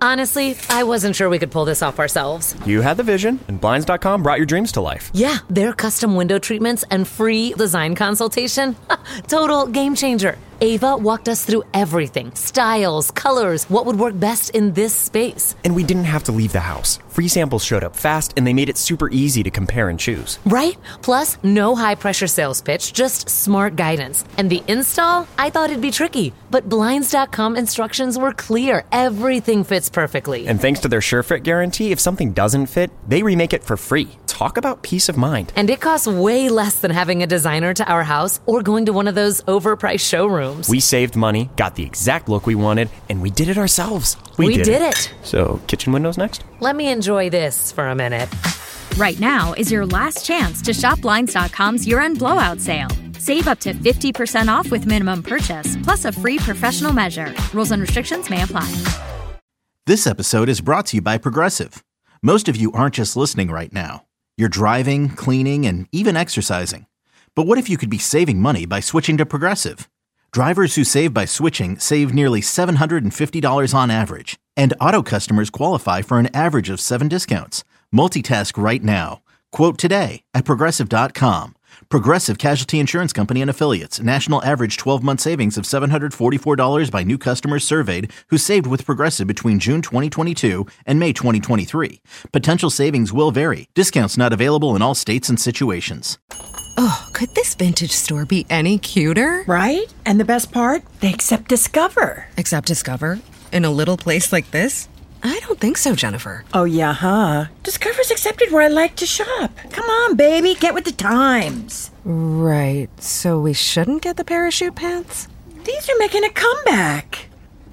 Honestly, I wasn't sure we could pull this off ourselves. You had the vision, and Blinds.com brought your dreams to life. Yeah, their custom window treatments and free design consultation. Total game changer. Ava walked us through everything. Styles, colors, what would work best in this space. And we didn't have to leave the house. Free samples showed up fast, and they made it super easy to compare and choose. Right? Plus, no high-pressure sales pitch, just smart guidance. And the install? I thought it'd be tricky. But Blinds.com instructions were clear. Everything fits perfectly. And thanks to their SureFit guarantee, if something doesn't fit, they remake it for free. Talk about peace of mind. And it costs way less than having a designer to our house or going to one of those overpriced showrooms. We saved money, got the exact look we wanted, and we did it ourselves. We did it. So, kitchen windows next? Let me enjoy this for a minute. Right now is your last chance to shop Blinds.com's year-end blowout sale. Save up to 50% off with minimum purchase, plus a free professional measure. Rules and restrictions may apply. This episode is brought to you by Progressive. Most of you aren't just listening right now. You're driving, cleaning, and even exercising. But what if you could be saving money by switching to Progressive? Drivers who save by switching save nearly $750 on average. And auto customers qualify for an average of 7 discounts. Multitask right now. Quote today at Progressive.com. Progressive Casualty Insurance Company and Affiliates. National average 12-month savings of $744 by new customers surveyed who saved with Progressive between June 2022 and May 2023. Potential savings will vary. Discounts not available in all states and situations. Oh, could this vintage store be any cuter? Right? And the best part? They accept Discover. Accept Discover? In a little place like this? I don't think so, Jennifer. Oh, yeah, huh? Discover's accepted where I like to shop. Come on, baby, get with the times. Right, so we shouldn't get the parachute pants? These are making a comeback.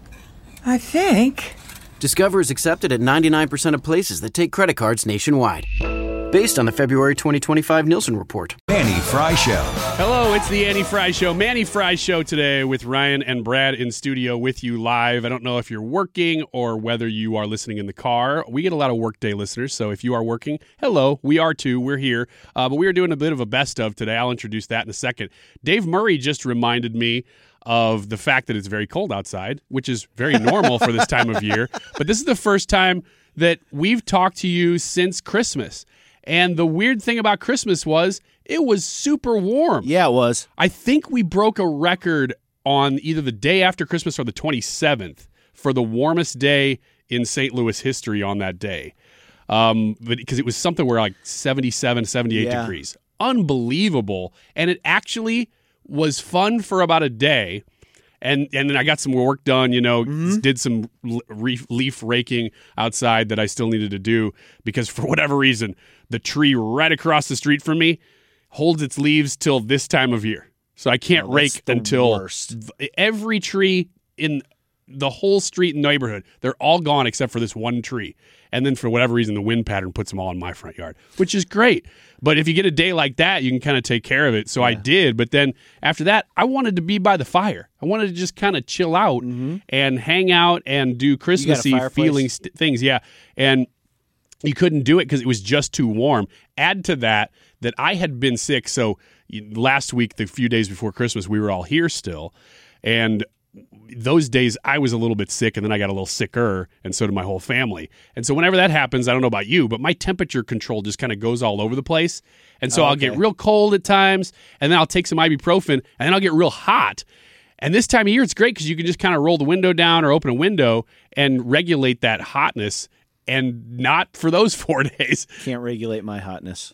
I think. Discover is accepted at 99% of places that take credit cards nationwide. Based on the February 2025 Nielsen report. Manny Fry Show. Hello, it's the Annie Fry Show. Manny Fry Show today with Ryan and Brad in studio with you live. I don't know if you're working or whether you are listening in the car. We get a lot of workday listeners, so if you are working, hello, we are too. We're here. But we are doing a bit of a best of today. I'll introduce that in a second. Dave Murray just reminded me of the fact that it's very cold outside, which is very normal for this time of year. But this is the first time that we've talked to you since Christmas. And the weird thing about Christmas was it was super warm. Yeah, it was. I think we broke a record on either the day after Christmas or the 27th for the warmest day in St. Louis history on that day. Because it was something where like 77, 78 degrees. Unbelievable. And it actually was fun for about a day. And then I got some work done, did some leaf raking outside that I still needed to do because for whatever reason, the tree right across the street from me holds its leaves till this time of year. So I can't rake until every tree in the whole street and neighborhood, they're all gone except for this one tree. And then for whatever reason, the wind pattern puts them all in my front yard, which is great. But if you get a day like that, you can kind of take care of it. So I did. But then after that, I wanted to be by the fire. I wanted to just kind of chill out and hang out and do Christmassy feeling things. Yeah. And you couldn't do it because it was just too warm. Add to that I had been sick. So last week, the few days before Christmas, we were all here still. And those days I was a little bit sick and then I got a little sicker and so did my whole family. And so whenever that happens, I don't know about you, but my temperature control just kind of goes all over the place. And so I'll get real cold at times and then I'll take some ibuprofen and then I'll get real hot. And this time of year, it's great because you can just kind of roll the window down or open a window and regulate that hotness. And not for those 4 days. Can't regulate my hotness.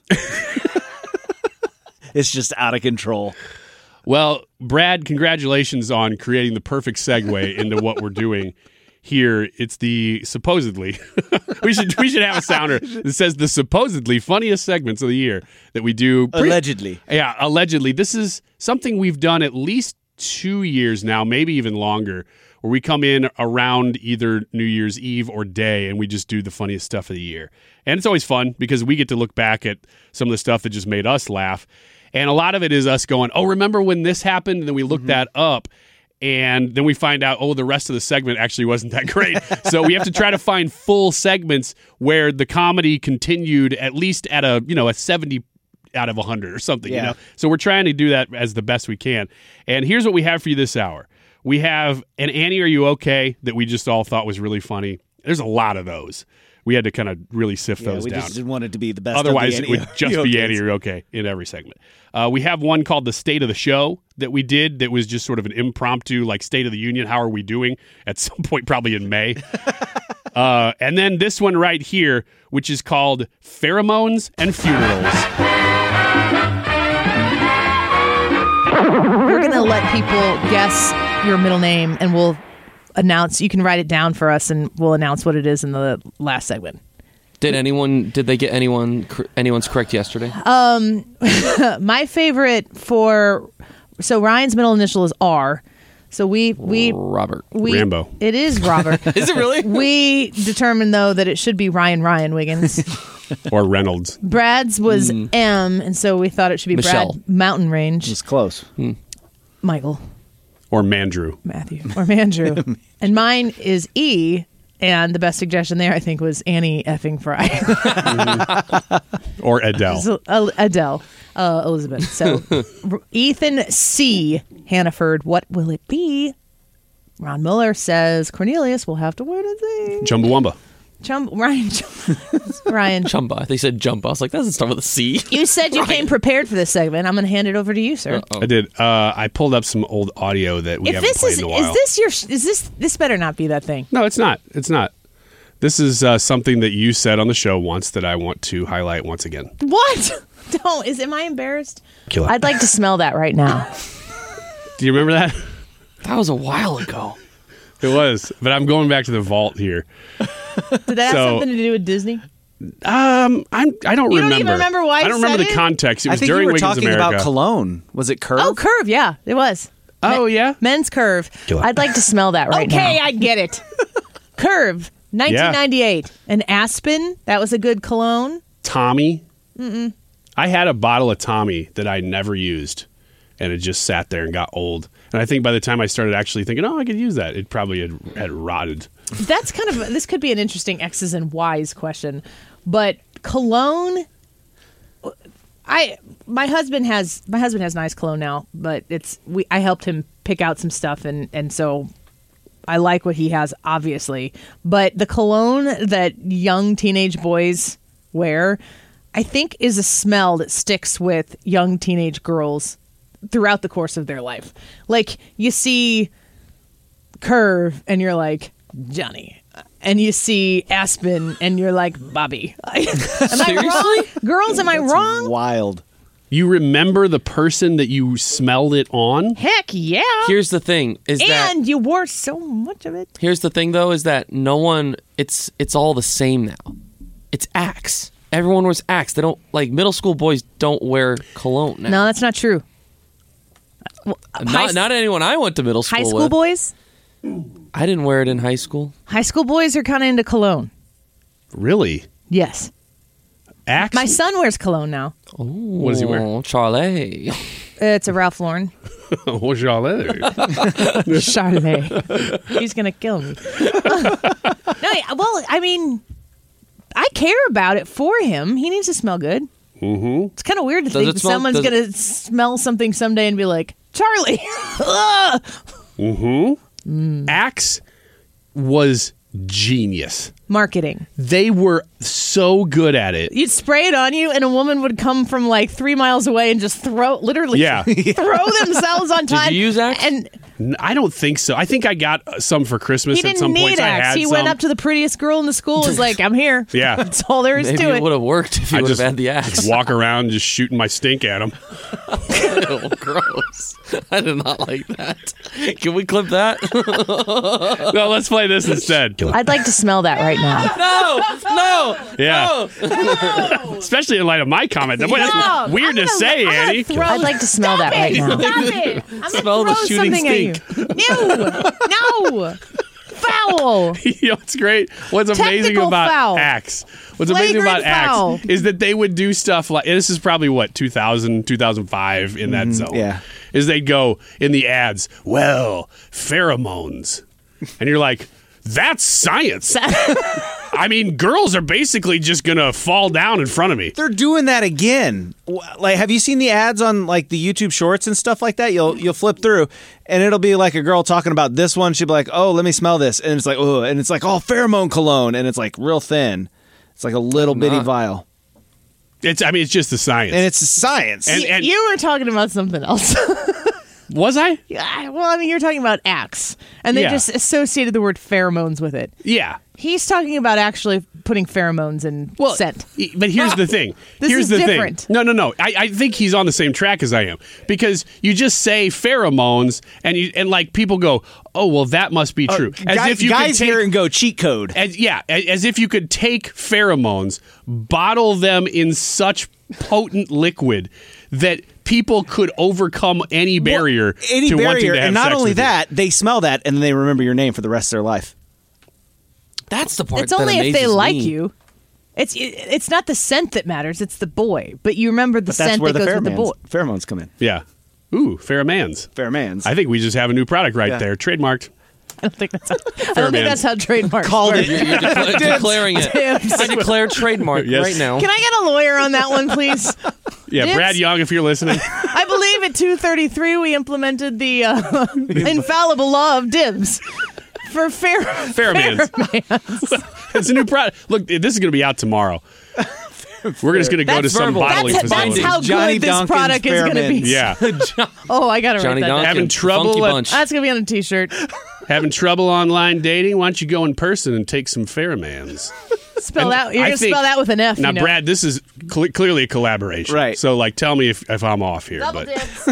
It's just out of control. Well, Brad, congratulations on creating the perfect segue into what we're doing here. It's the supposedly we should have a sounder that says the supposedly funniest segments of the year that we do. Allegedly. Yeah, allegedly. This is something we've done at least 2 years now, maybe even longer, where we come in around either New Year's Eve or day and we just do the funniest stuff of the year. And it's always fun because we get to look back at some of the stuff that just made us laugh. And a lot of it is us going, oh, remember when this happened? And then we look that up. And then we find out, oh, the rest of the segment actually wasn't that great. So we have to try to find full segments where the comedy continued at least at a 70 out of 100 or something. So we're trying to do that as the best we can. And here's what we have for you this hour. We have an Annie, Are You Okay? That we just all thought was really funny. There's a lot of those. We had to kind of really sift those we down. just didn't want it to be the best. Otherwise, of it the would just be Annie or okay in every segment. We have one called the State of the Show that we did that was just sort of an impromptu, like State of the Union. How are we doing? At some point, probably in May. And then this one right here, which is called Pheromones and Funerals. We're going to let people guess your middle name, and we'll announce. You can write it down for us, and we'll announce what it is in the last segment. Did they get anyone's correct yesterday? My favorite so Ryan's middle initial is R. So we Robert. Rambo. It is Robert. Is it really? We determined though that it should be Ryan Wiggins. Or Reynolds. Brad's was M, and so we thought it should be Michelle. Brad Mountain Range. It's close. Michael. Or Mandrew. Matthew. Or Mandrew. And mine is E, and the best suggestion there, I think, was Annie effing Fry. Or Adele. So, Adele. Elizabeth. So Ethan C. Hannaford, what will it be? Ron Mueller says Cornelius will have to win a thing. Chumbawamba. Ryan. Chumba. They said jump. I was like, that doesn't start with a C. You said you came prepared for this segment. I'm going to hand it over to you, sir. Uh-oh. I did. I pulled up some old audio that we haven't played in a while. This better not be that thing. No, it's not. It's not. This is something that you said on the show once that I want to highlight once again. What? Don't. Am I embarrassed? Kill it. I'd like to smell that right now. Do you remember that? That was a while ago. It was, but I'm going back to the vault here. Did that have something to do with Disney? I don't remember. You don't even remember why I don't you remember said the it? context. It was I think during you were Wiggins talking America. about cologne. Was it Curve? Oh, Curve. Yeah, it was. Oh, yeah? Men's Curve. Kill it. I'd like to smell that right now. Okay, I get it. Curve, 1998. An Aspen. That was a good cologne. Tommy. I had a bottle of Tommy that I never used, and it just sat there and got old. And I think by the time I started actually thinking, I could use that, it probably had rotted. That's kind of, this could be an interesting X's and Y's question. But cologne, my husband has nice cologne now, but I helped him pick out some stuff, and so I like what he has, obviously. But the cologne that young teenage boys wear, I think, is a smell that sticks with young teenage girls throughout the course of their life. Like, you see Curve, and you're like, Johnny. And you see Aspen, and you're like, Bobby. Am I wrong? Girls, am I wrong? Wild. You remember the person that you smelled it on? Heck yeah. Here's the thing: and you wore so much of it. Here's the thing, though, is that no one. It's all the same now. It's Axe. Everyone wears Axe. They don't middle school boys don't wear cologne now. No, that's not true. Not anyone I went to middle school with. High school boys? I didn't wear it in high school. High school boys are kind of into cologne. Really? Yes. Axe? My son wears cologne now. Oh, what does he wear? Charlie. It's a Ralph Lauren. Oh, Charlie. Charlie. He's going to kill me. Well, I mean, I care about it for him. He needs to smell good. Mm-hmm. It's kind of weird to think that someone's going to smell something someday and be like, Charlie. Mm-hmm. Axe was genius. Marketing. They were so good at it. You'd spray it on you, and a woman would come from 3 miles away and just throw themselves on time. Did you use Axe? And I don't think so. I think I got some for Christmas he at some didn't point. need Axe. He went up to the prettiest girl in the school and was like, I'm here. Yeah. That's all there is Maybe to it. It would have worked if you would have had the Axe. Just walk around just shooting my stink at him. Ew, gross. I did not like that. Can we clip that? No, let's play this instead. I'd like to smell that right now. No. Yeah. No. Especially in light of my comment. That's weird to say, Annie. I'd like to smell that right now. Stop it! I'm Smell the shooting stink. No. Foul. You know what's great? What's amazing Technical about foul. Axe? What's amazing about Flagrant foul. Axe is that they would do stuff like, and this is probably 2000, 2005 in that zone. Yeah. Is they'd go in the ads, well, pheromones. And you're like, that's science. I mean, girls are basically just going to fall down in front of me. They're doing that again. Like, have you seen the ads on like the YouTube Shorts and stuff like that? You'll flip through, and it'll be like a girl talking about this one. She'll be like, "Oh, let me smell this," and it's like, "Oh," and it's like, "Oh, pheromone cologne," and it's like real thin. It's like a little bitty vial. It's just the science, and it's the science. And you were talking about something else. Was I? Yeah. Well, I mean, you're talking about Axe, and they just associated the word pheromones with it. Yeah. He's talking about actually putting pheromones in scent. But here's the thing. Here's the different thing. No. I think he's on the same track as I am, because you just say pheromones and like people go, oh, well, that must be true. Guys hear and go cheat code. As if you could take pheromones, bottle them in such potent liquid that people could overcome any barrier wanting to have and not sex only with that, they smell that and they remember your name for the rest of their life. That's the part. It's only that if they amazes like me. you. It's not the scent that matters; it's the boy. But you remember the scent that goes with the boy. Pheromones come in. Yeah. Ooh, pheromans. Pheromans. I think we just have a new product there, trademarked. I don't think that's how trademark called it. You're declaring it. I declare trademark right now. Can I get a lawyer on that one, please? Yeah, Dibs? Brad Young, if you're listening. I believe at 233 we implemented the infallible law of dibs for pheromans. It's a new product. Look, this is going to be out tomorrow. We're just going to go to some bottling facility. That's how Johnny good this Duncan's product is going to be. Yeah. Oh, I got to write Johnny that Duncan, down. Having trouble Funky Bunch. That's going to be on a T-shirt. Having trouble online dating? Why don't you go in person and take some pheromans? Spell that. You're going to spell that with an F. Now, Brad, this is clearly a collaboration. Right. So, like, tell me if I'm off here. Double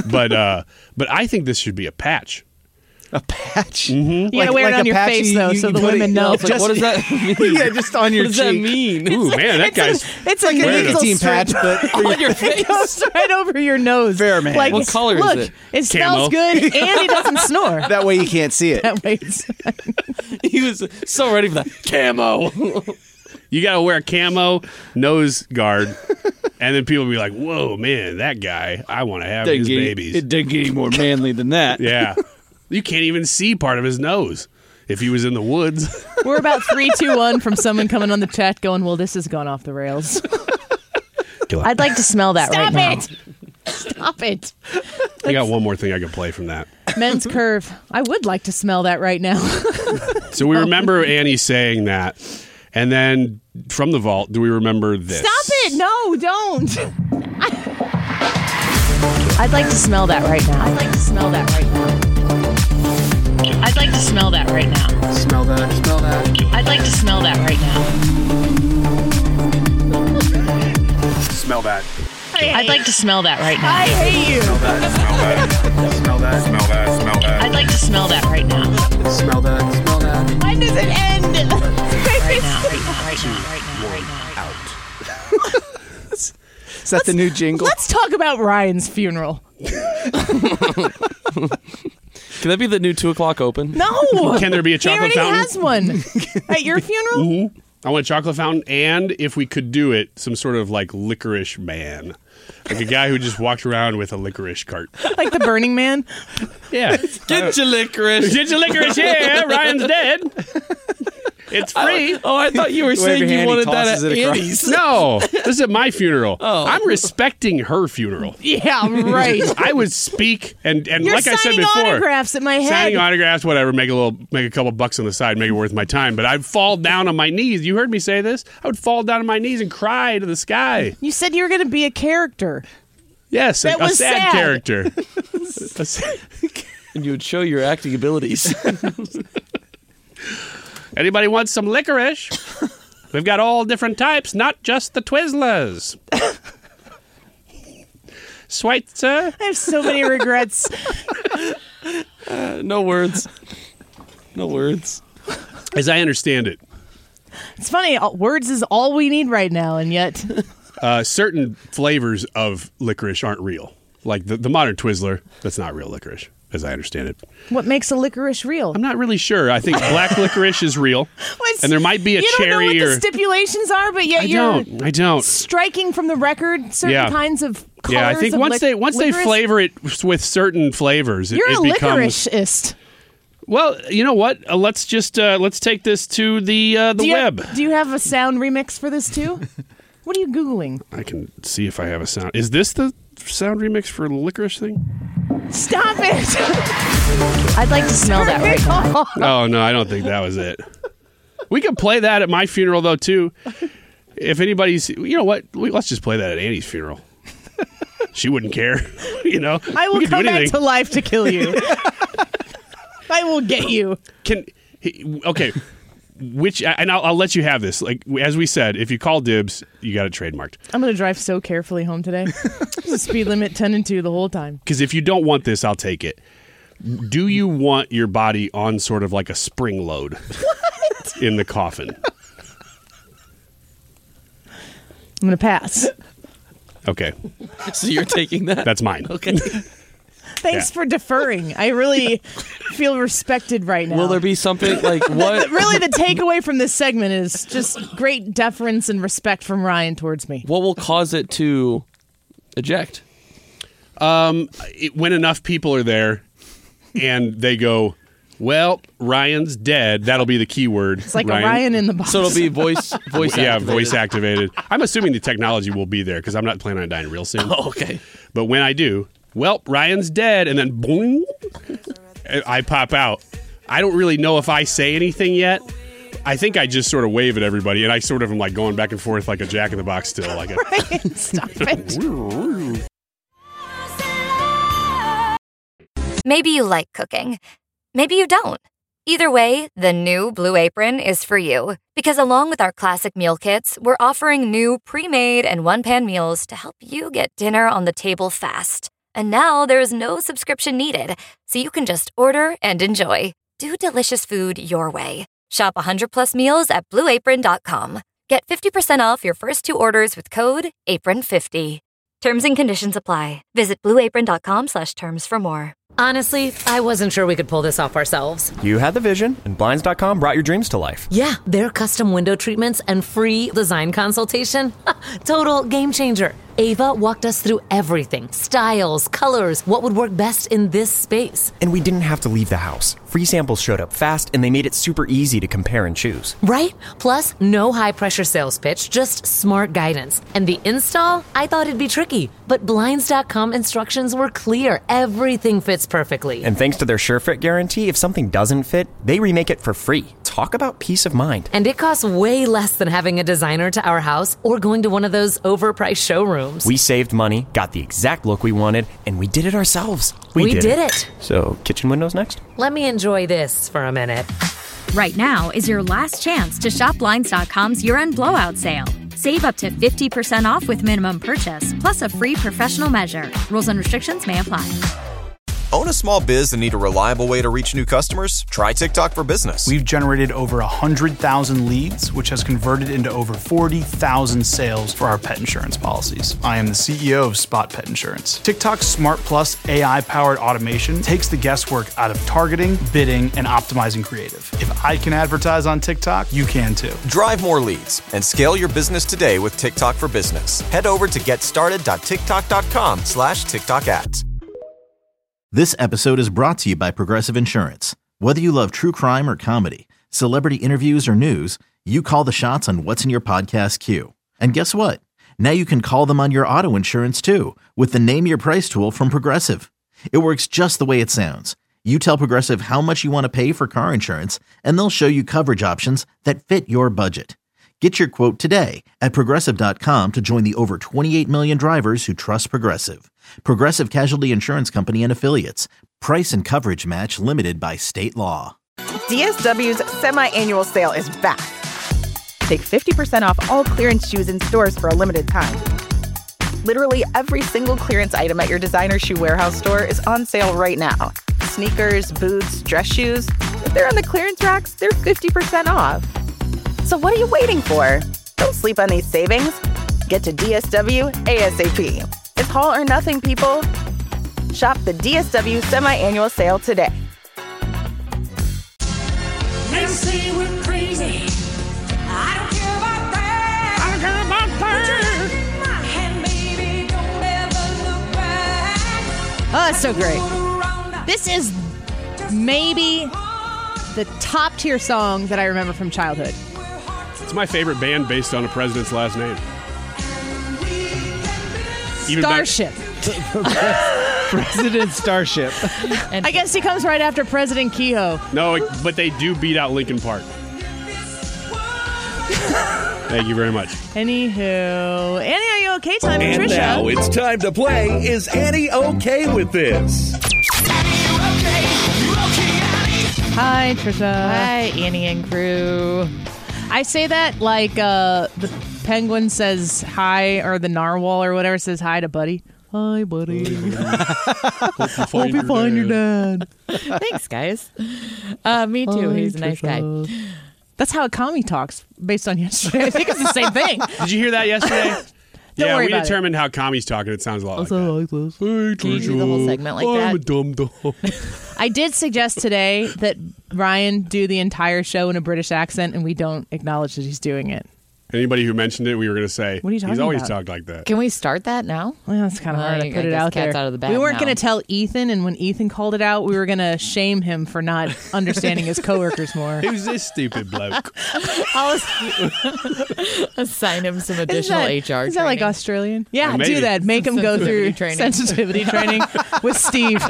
But I think this should be a patch. A patch? Mm-hmm. You got to wear it on your face, though, so the women know. What does that mean? Yeah, just on your What does cheek. that mean? Ooh, man, that guy's... It's like a nasal nicotine strip. patch, but on your face. It goes right over your nose. Pheromone. Like, What color look, is it? It smells Camo. good, and he doesn't snore. that way you can't see it. That way He was so ready for that. Camo. You got to wear a camo nose guard, and then people will be like, whoa, man, that guy, I want to have his babies. It didn't get any more manly than that. Yeah. You can't even see part of his nose if he was in the woods. We're about 3, 2, 1 from someone coming on the chat going, well, this has gone off the rails. I'd like to smell that right now. Stop it. I got one more thing I could play from that. Men's Curve. I would like to smell that right now. So we remember Annie saying that, and then from the vault, do we remember this? Stop it. No, don't. I'd like to smell that right now. I'd like to smell that right now. I'd like to smell that right now. Smell that, smell that. I'd like to smell that right now. Smell that. I'd like to smell that right now. I hate you. Smell that, smell that. Smell that, smell that, smell that. I'd like to smell that right now. Smell that, smell that. Why does it end? Right now, right now. Is that the new jingle? Let's talk about Ryan's funeral. Can that be the new 2 o'clock open? No. Can there be a chocolate he already fountain? has one. At your funeral? Mm-hmm. I want a chocolate fountain, and if we could do it, some sort of like licorice man. Like a guy who just walked around with a licorice cart. Like the Burning Man? Yeah. Get your licorice. Get your licorice here. Ryan's dead. It's free. I thought you were saying you wanted that at Annie's. No, this is at my funeral. Oh. I'm respecting her funeral. Yeah, right. I would speak and You're like I said signing before, autographs at my head. signing autographs, whatever, make a couple bucks on the side, make it worth my time. But I'd fall down on my knees. You heard me say this. I would fall down on my knees and cry to the sky. You said you were going to be a character. Yes, That a was sad sad. character. And you would show your acting abilities. Anybody want some licorice? We've got all different types, not just the Twizzlers. Schweitzer? I have so many regrets. No words. No words. As I understand it, It's funny. Words is all we need right now, and yet... certain flavors of licorice aren't real. Like the modern Twizzler, that's not real licorice, as I understand it. What makes a licorice real? I'm not really sure. I think black licorice is real. And there might be a you cherry don't know what or... the stipulations are, but yet I don't. striking from the record certain kinds of colors. Yeah, I think of once they licorice. flavor it with certain flavors, You're it a becomes... licoriceist. Well, you know what? Let's take this to the web. Do you have a sound remix for this too? What are you Googling? I can see if I have a sound. Is this the sound remix for the licorice thing? Stop it! I'd like to smell that right now. Oh, no, I don't think that was it. We could play that at my funeral, though, too. If anybody's... You know what? Let's just play that at Annie's funeral. She wouldn't care, you know? I will come back to life to kill you. I will get you. Okay. I'll let you have this. Like, as we said, if you call dibs, you got it trademarked. I'm going to drive so carefully home today. The speed limit 10 and 2 the whole time. Because if you don't want this, I'll take it. Do you want your body on sort of like a spring load in the coffin? I'm going to pass. Okay. So you're taking that? That's mine. Okay. Thanks for deferring. I really feel respected right now. Will there be something like what? Really, the takeaway from this segment is just great deference and respect from Ryan towards me. What will cause it to eject? When enough people are there and they go, well, Ryan's dead. That'll be the key word. It's like Ryan. A Ryan in the box. So it'll be voice yeah, activated. Voice activated. I'm assuming the technology will be there because I'm not planning on dying real soon. Oh, okay. But when I do, well, Ryan's dead, and then boom, I pop out. I don't really know if I say anything yet. I think I just sort of wave at everybody, and I sort of am like going back and forth like a Jack in the Box still. Like Ryan, stop it. Maybe you like cooking. Maybe you don't. Either way, the new Blue Apron is for you. Because along with our classic meal kits, we're offering new pre-made and one-pan meals to help you get dinner on the table fast. And now there's no subscription needed, so you can just order and enjoy. Do delicious food your way. Shop 100+ meals at BlueApron.com. Get 50% off your first 2 orders with code APRON50. Terms and conditions apply. Visit BlueApron.com/terms for more. Honestly, I wasn't sure we could pull this off ourselves. You had the vision, and Blinds.com brought your dreams to life. Yeah, their custom window treatments and free design consultation. Total game changer. Ava walked us through everything. Styles, colors, what would work best in this space. And we didn't have to leave the house. Free samples showed up fast, and they made it super easy to compare and choose. Right? Plus, no high-pressure sales pitch, just smart guidance. And the install? I thought it'd be tricky, but Blinds.com instructions were clear. Everything fits perfectly. And thanks to their SureFit guarantee, if something doesn't fit, they remake it for free. Talk about peace of mind. And it costs way less than having a designer to our house or going to one of those overpriced showrooms. We saved money, got the exact look we wanted, and we did it ourselves. We did it. So, kitchen windows next? Let me enjoy this for a minute. Right now is your last chance to shop Blinds.com's year-end blowout sale. Save up to 50% off with minimum purchase, plus a free professional measure. Rules and restrictions may apply. Own a small biz and need a reliable way to reach new customers? Try TikTok for Business. We've generated over 100,000 leads, which has converted into over 40,000 sales for our pet insurance policies. I am the CEO of Spot Pet Insurance. TikTok's Smart Plus AI-powered automation takes the guesswork out of targeting, bidding, and optimizing creative. If I can advertise on TikTok, you can too. Drive more leads and scale your business today with TikTok for Business. Head over to getstarted.tiktok.com/TikTok ads. This episode is brought to you by Progressive Insurance. Whether you love true crime or comedy, celebrity interviews or news, you call the shots on what's in your podcast queue. And guess what? Now you can call them on your auto insurance too with the Name Your Price tool from Progressive. It works just the way it sounds. You tell Progressive how much you want to pay for car insurance, and they'll show you coverage options that fit your budget. Get your quote today at Progressive.com to join the over 28 million drivers who trust Progressive. Progressive Casualty Insurance Company and Affiliates. Price and coverage match limited by state law. DSW's semi-annual sale is back. Take 50% off all clearance shoes in stores for a limited time. Literally every single clearance item at your designer shoe warehouse store is on sale right now. Sneakers, boots, dress shoes. If they're on the clearance racks, they're 50% off. So what are you waiting for? Don't sleep on these savings. Get to DSW ASAP. It's haul or nothing, people. Shop the DSW semi-annual sale today. They say we're crazy. I don't care about that. I don't care about that. My hand, baby, don't ever look back. Oh, that's so great. This is maybe the top tier song that I remember from childhood. It's my favorite band based on a president's last name. Even Starship. President Starship. I guess he comes right after President Kehoe. No, but they do beat out Linkin Park. Thank you very much. Anywho, Annie, are you okay? Time for And Trisha. now it's time to play Is Annie Okay With This? Hi, Trisha. Hi, Annie and crew. I say that like the penguin says hi, or the narwhal or whatever says hi to Buddy. Hi, Buddy. Hope you find your dad. Thanks, guys. Me too. Hi, He's a nice guy. Trisha. That's how Akami talks based on yesterday. I think it's the same thing. Did you hear that yesterday? Don't worry we about it. determined how Kami's talking. It sounds a lot like that. like this. Hey, Can you do the whole segment like I'm a that? dum-dum. I did suggest today that Ryan do the entire show in a British accent, and we don't acknowledge that he's doing it. Anybody who mentioned it, we were going to say, What are you talking he's always about? talked like that. Can we start that now? Well, it's kind of hard to I put it guess out cat's there. out of the bag We weren't now. going to tell Ethan, and when Ethan called it out, we were going to shame him for not understanding his coworkers more. Who's this stupid bloke? I'll assign him some additional HR training. Is that like Australian? Yeah, maybe. do that. Make him go through Sensitivity training. sensitivity training with Steve.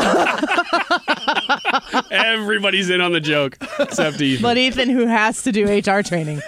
Everybody's in on the joke, except Ethan. But Ethan, who has to do HR training.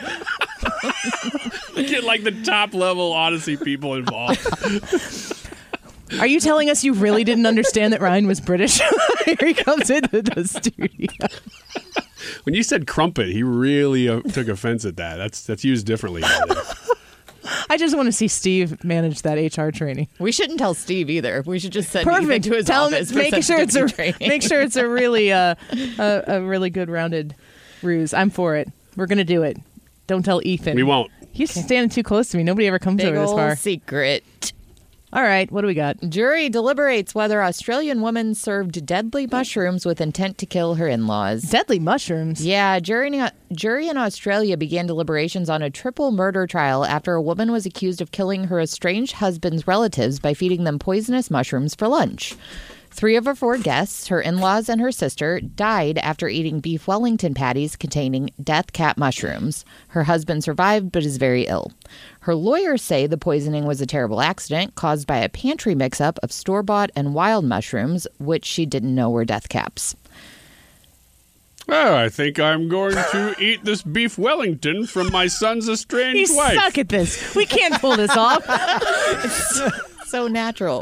Get like the top level Odyssey people involved. Are you telling us you really didn't understand that Ryan was British? Here he comes into the studio. When you said crumpet, he really took offense at that. That's used differently nowadays. I just want to see Steve manage that HR training. We shouldn't tell Steve either. We should just send Ethan Perfect. to his Tell office him, for make sure it's sensitivity training. make sure it's a really a really good rounded ruse. I'm for it. We're gonna do it. Don't tell Ethan. We won't. He's standing too close to me. Nobody ever comes Big over this ol' far. secret. All right, what do we got? Jury deliberates whether Australian woman served deadly mushrooms with intent to kill her in-laws. Deadly mushrooms? Yeah, jury in Australia began deliberations on a triple murder trial after a woman was accused of killing her estranged husband's relatives by feeding them poisonous mushrooms for lunch. 3 of her 4 guests, her in-laws and her sister, died after eating beef Wellington patties containing death cap mushrooms. Her husband survived but is very ill. Her lawyers say the poisoning was a terrible accident caused by a pantry mix-up of store-bought and wild mushrooms, which she didn't know were death caps. Oh, I think I'm going to eat this beef Wellington from my son's estranged You wife. suck at this. We can't pull this off. So natural.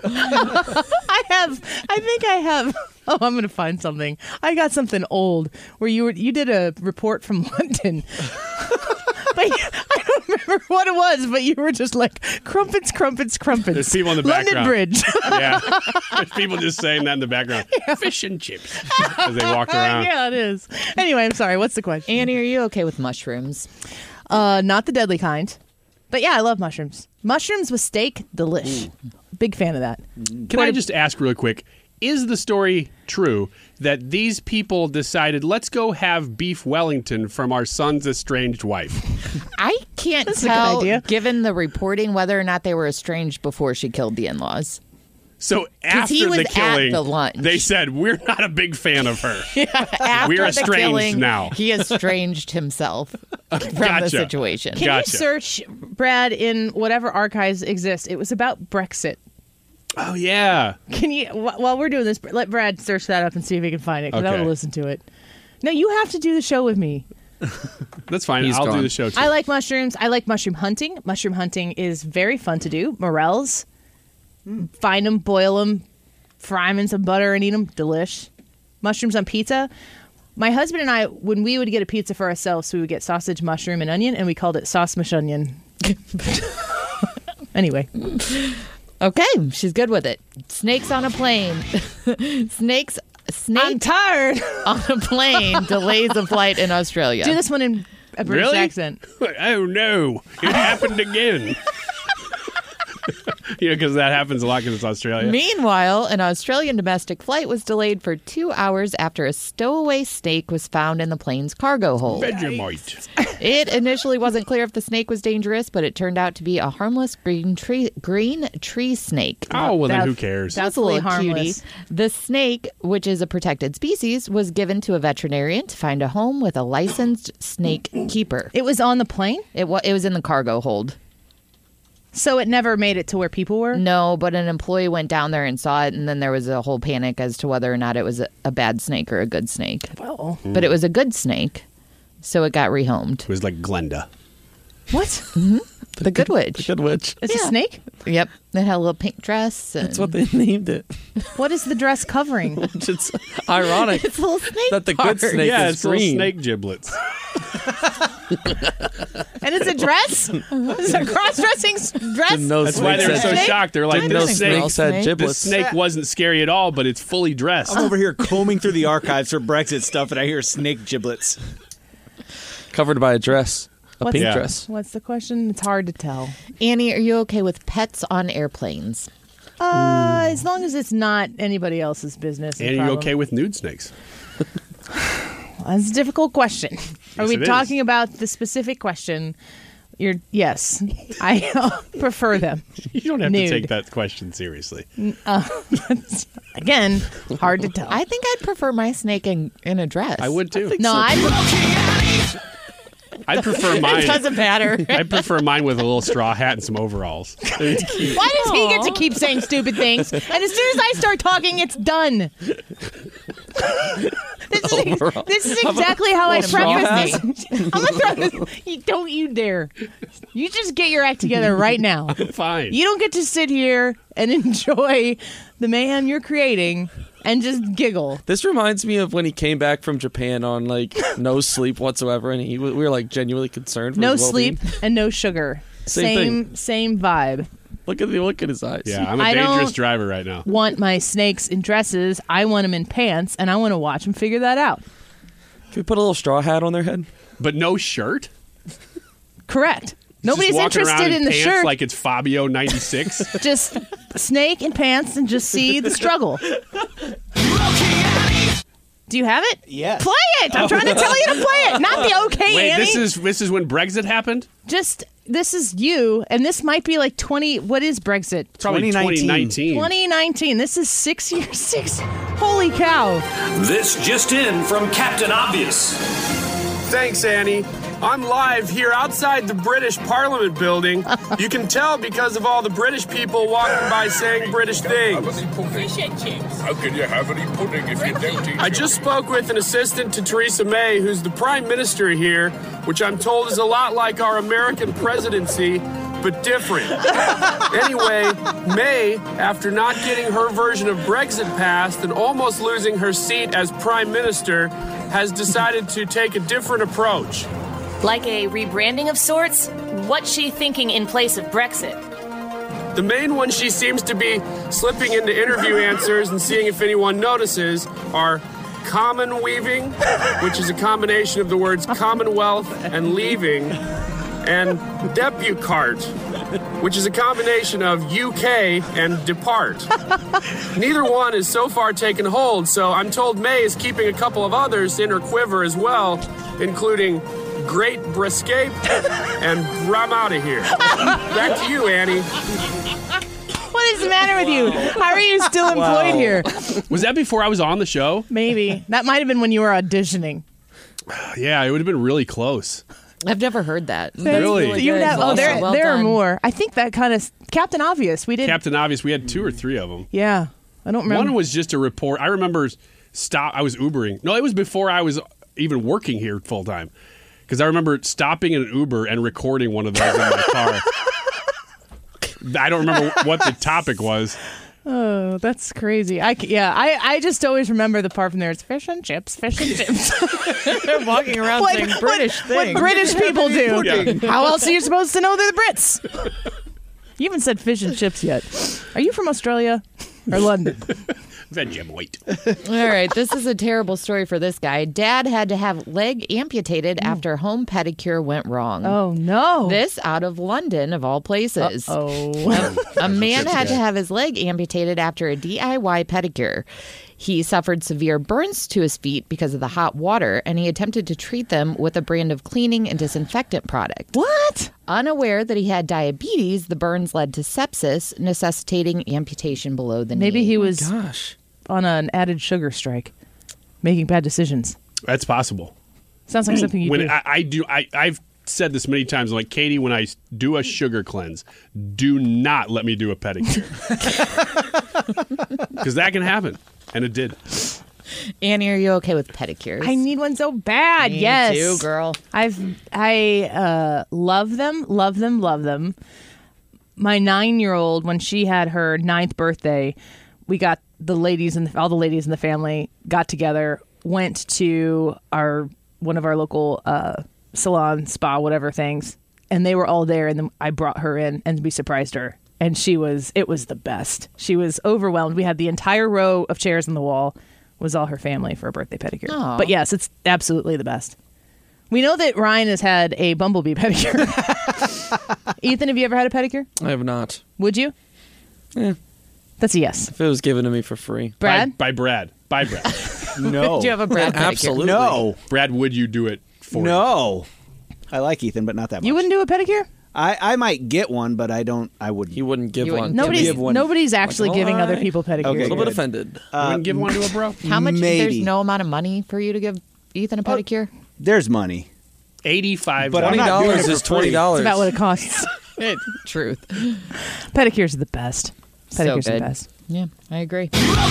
I think I have. Oh, I'm going to find something. I got something old where you did a report from London. But I don't remember what it was, but you were just like, crumpets, crumpets, crumpets. There's people in the London background. Bridge. Yeah. There's people just saying that in the background. Fish and chips as they walk around. Yeah, it is. Anyway, I'm sorry. What's the question? Annie, are you okay with mushrooms? Not the deadly kind. But yeah, I love mushrooms. Mushrooms with steak, delish. Big fan of that. Can I just ask real quick, is the story true that these people decided, let's go have beef Wellington from our son's estranged wife? I can't That's a good tell, idea. given the reporting, whether or not they were estranged before she killed the in-laws. So 'Cause after he was the killing, at the lunch. they said, we're not a big fan of her. After We're the estranged killing, now. He estranged himself from the Gotcha. situation. Can Gotcha. you search, Brad, in whatever archives exist? It was about Brexit. Oh, yeah. Can you, while we're doing this, let Brad search that up and see if he can find it, because I Okay. want to listen to it. No, you have to do the show with me. That's fine. He's I'll do gone. the show too. I like mushrooms. I like mushroom hunting. Mushroom hunting is very fun to do. Morels. Find them, boil them, fry them in some butter and eat them. Delish. Mushrooms on pizza. My husband and I, when we would get a pizza for ourselves, we would get sausage, mushroom, and onion, and we called it sauce mush onion. Anyway. Okay, she's good with it. Snakes on a plane. Snake I'm tired. on a plane delays a flight in Australia. Do this one in a British Really? accent. Oh, no. It happened again. Because that happens a lot because it's Australia. Meanwhile, an Australian domestic flight was delayed for 2 hours after a stowaway snake was found in the plane's cargo hold. Vegemite. It initially wasn't clear if the snake was dangerous, but it turned out to be a harmless green tree snake. Oh, well, then who cares? That's a little cutie. The snake, which is a protected species, was given to a veterinarian to find a home with a licensed snake keeper. It was on the plane? It was in the cargo hold. So it never made it to where people were? No, but an employee went down there and saw it, and then there was a whole panic as to whether or not it was a bad snake or a good snake. Well. But it was a good snake, so it got rehomed. It was like Glenda. What? Mm-hmm. The Good Witch. The Good Witch. It's a snake? Yep. It had a little pink dress. And... That's what they named it. What is the dress covering? It's ironic. It's a little snake that the good part. snake Yeah, is it's little green. snake giblets. And it's a dress? It's a cross-dressing dress? That's why they were so shocked. They're like, this snake wasn't scary at all, but it's fully dressed. I'm over here combing through the archives for Brexit stuff, and I hear snake giblets. Covered by a dress. A pink dress. What's the question? It's hard to tell. Annie, are you okay with pets on airplanes? As long as it's not anybody else's business. And are you okay with nude snakes? That's a difficult question. Are Yes, we it is. talking about the specific question? Yes, I prefer them. You don't have Nude. to take that question seriously. Again, hard to tell. I think I'd prefer my snake in a dress. I would too. I'd prefer mine. It doesn't matter. I'd prefer mine with a little straw hat and some overalls. Why does he get to keep saying stupid things? And as soon as I start talking, it's done. This is exactly how I preface this. I'm gonna throw this. Don't you dare! You just get your act together right now. Fine. You don't get to sit here and enjoy the mayhem you're creating and just giggle. This reminds me of when he came back from Japan on like no sleep whatsoever, and we were like genuinely concerned for No his well-being. sleep and no sugar. Same Same vibe. Look at his eyes. Yeah, I'm a I dangerous don't driver right now. Want my snakes in dresses. I want them in pants, and I want to watch them figure that out. Can we put a little straw hat on their head? But no shirt? Correct. Nobody's Just walking interested around in the pants shirt. like it's Fabio 96. Just snake in pants and just see the struggle. Do you have it? Yes. Play it. I'm trying to tell you to play it, not the okay, Wait, Annie. this is when Brexit happened? This is you, and this might be like 20. What is Brexit? Probably 2019. 2019. This is 6 years. Holy cow. This just in from Captain Obvious. Thanks, Annie. I'm live here outside the British Parliament building. You can tell because of all the British people walking by saying British things. Fish and chips. How can you have any pudding if you don't eat I just spoke with an assistant to Theresa May, who's the Prime Minister here, which I'm told is a lot like our American presidency, but different. Anyway, May, after not getting her version of Brexit passed and almost losing her seat as Prime Minister, has decided to take a different approach. Like a rebranding of sorts? What's she thinking in place of Brexit? The main one she seems to be slipping into interview answers and seeing if anyone notices are common weaving, which is a combination of the words Commonwealth and leaving, and depucart, which is a combination of UK and depart. Neither one has so far taken hold, so I'm told May is keeping a couple of others in her quiver as well, including Great Briscape and I'm out of here. Back to you, Annie. What is the matter with you? How are you still employed here? Was that before I was on the show? Maybe. That might have been when you were auditioning. Yeah, it would have been really close. I've never heard that. Really? You good. have, Well there done. are more. I think that kind of Captain Obvious. We did. Captain Obvious, we had 2 or 3 of them. Yeah. I don't remember. One was just a report. I remember I was Ubering. No, it was before I was even working here full time. Because I remember stopping in an Uber and recording one of those in my car. I don't remember what the topic was. Oh, that's crazy. I just always remember the part from there. It's fish and chips, fish and chips. They're walking around saying British things. What British people do. Yeah. How else are you supposed to know they're the Brits? You haven't said fish and chips yet. Are you from Australia or London? Vegemite. All right, this is a terrible story for this guy. Dad had to have leg amputated after home pedicure went wrong. Oh, no. This out of London, of all places. Oh. A man had to have his leg amputated after a DIY pedicure. He suffered severe burns to his feet because of the hot water, and he attempted to treat them with a brand of cleaning and disinfectant product. What? Unaware that he had diabetes, the burns led to sepsis, necessitating amputation below the knee. Maybe he was on an added sugar strike, making bad decisions. That's possible. Sounds like something you do. I've said this many times. Like, Katie, when I do a sugar cleanse, do not let me do a pedicure. Because that can happen. And it did. Annie, are you okay with pedicures? I need one so bad. Me yes, too, girl. I love them. My 9-year-old, when she had her 9th birthday, we got all the ladies in the family got together, went to one of our local salon, spa, whatever things, and they were all there. And then I brought her in, and we surprised her. And it was the best. She was overwhelmed. We had the entire row of chairs on the wall, was all her family for a birthday pedicure. Aww. But yes, it's absolutely the best. We know that Ryan has had a bumblebee pedicure. Ethan, have you ever had a pedicure? I have not. Would you? Yeah. That's a yes. If it was given to me for free. Brad? By Brad. No. Do you have a Brad pedicure? Absolutely. No. Brad, would you do it for No. I like Ethan, but not that much. You wouldn't do a pedicure? I might get one, but I wouldn't. He wouldn't give one. Nobody's actually giving other people pedicures. Okay, a little bit offended. You wouldn't give one to a bro? How much? Maybe. There's no amount of money for you to give Ethan a pedicure? There's money. $85. But I'm not doing it is for free. $20. It's about what it costs. Truth. Pedicures are the best. Pedicures So are good. the best. Yeah, I agree.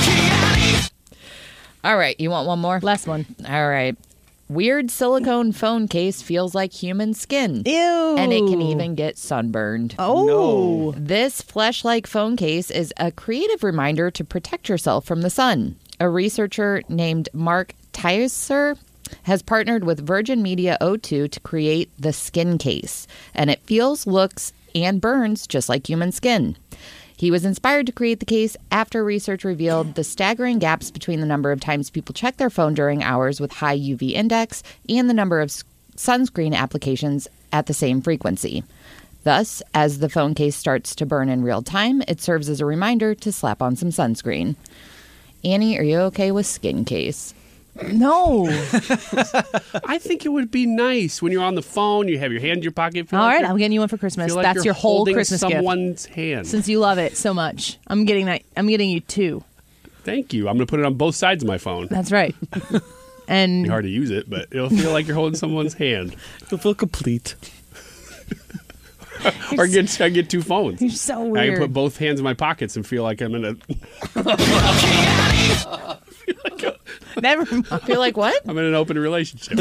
All right, you want one more? Last one. All right. Weird silicone phone case feels like human skin. Ew. And it can even get sunburned. Oh. This flesh-like phone case is a creative reminder to protect yourself from the sun. A researcher named Mark Tyser has partnered with Virgin Media O2 to create the skin case. And it feels, looks, and burns just like human skin. He was inspired to create the case after research revealed the staggering gaps between the number of times people check their phone during hours with high UV index and the number of sunscreen applications at the same frequency. Thus, as the phone case starts to burn in real time, it serves as a reminder to slap on some sunscreen. Annie, are you okay with skin case? No. I think it would be nice when you're on the phone, you have your hand in your pocket. All right, I'm getting you one for Christmas. Feel like That's you're your whole holding Christmas someone's gift. hand. Since you love it so much, I'm getting that. I'm getting you 2. Thank you. I'm going to put it on both sides of my phone. That's right. And It'll be hard to use it, but it'll feel like you're holding someone's hand. You'll feel complete. Or I get 2 phones. You're so I weird. can put both hands in my pockets and feel like I'm in a. Never mind. I feel like what? I'm in an open relationship.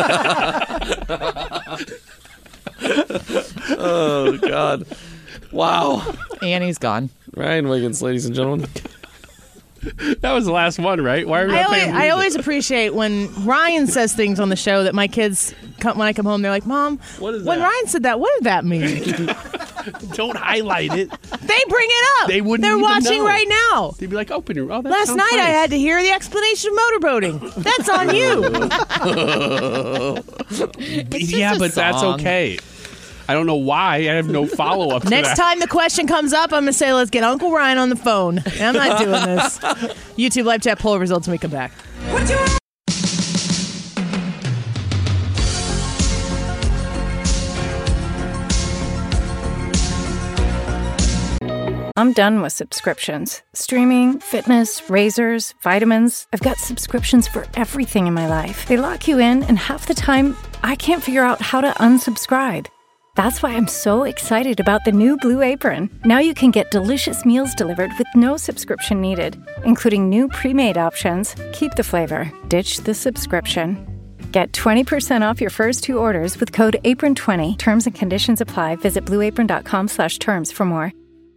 Oh, God. Wow. Annie's gone. Ryan Wiggins, ladies and gentlemen. That was the last one, right? Why are we not playing I music? always appreciate when Ryan says things on the show that my kids, when I come home, they're like, Mom, What is when that?" Ryan said that, what did that mean? Don't highlight it. They bring it up. They wouldn't They're even watching know. right now. They'd be like, open your. Oh, that Last sounds night I nice. had to hear the explanation of motorboating. That's on you. Yeah, but that's song. okay. I don't know why. I have no follow up. Next time the question comes up, I'm going to say, let's get Uncle Ryan on the phone. And I'm not doing this. YouTube live chat poll results when we come back. I'm done with subscriptions. Streaming, fitness, razors, vitamins. I've got subscriptions for everything in my life. They lock you in, and half the time, I can't figure out how to unsubscribe. That's why I'm so excited about the new Blue Apron. Now you can get delicious meals delivered with no subscription needed, including new pre-made options. Keep the flavor, ditch the subscription. Get 20% off your first 2 orders with code APRON20. Terms and conditions apply. Visit blueapron.com/terms for more.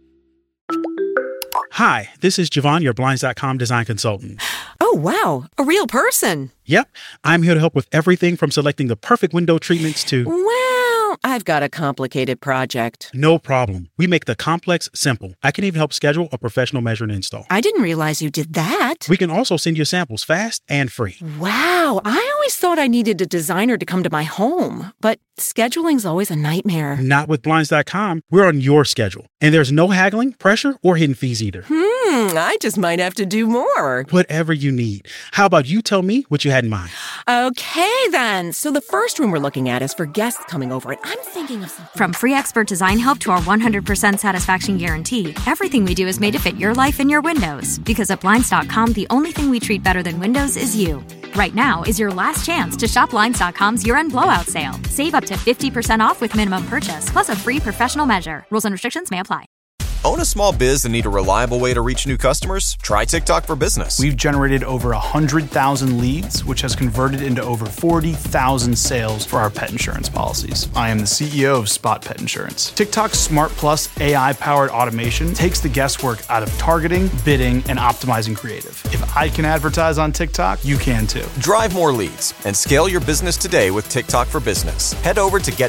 Hi, this is Javon, your Blinds.com design consultant. Oh, wow. A real person. Yep, I'm here to help with everything from selecting the perfect window treatments to... Wow. I've got a complicated project. No problem. We make the complex simple. I can even help schedule a professional measure and install. I didn't realize you did that. We can also send you samples fast and free. Wow, I always thought I needed a designer to come to my home, but scheduling's always a nightmare. Not with Blinds.com. We're on your schedule. And there's no haggling, pressure, or hidden fees either. I just might have to do more. Whatever you need. How about you tell me what you had in mind? Okay, then. So the first room we're looking at is for guests coming over, and I'm thinking of something. From free expert design help to our 100% satisfaction guarantee, everything we do is made to fit your life and your windows. Because at Blinds.com, the only thing we treat better than windows is you. Right now is your last chance to shop Blinds.com's year-end blowout sale. Save up to 50% off with minimum purchase, plus a free professional measure. Rules and restrictions may apply. Own a small biz and need a reliable way to reach new customers? Try TikTok for Business. We've generated over 100,000 leads, which has converted into over 40,000 sales for our pet insurance policies. I am the CEO of Spot Pet Insurance. TikTok's Smart Plus AI-powered automation takes the guesswork out of targeting, bidding, and optimizing creative. If I can advertise on TikTok, you can too. Drive more leads and scale your business today with TikTok for Business. Head over to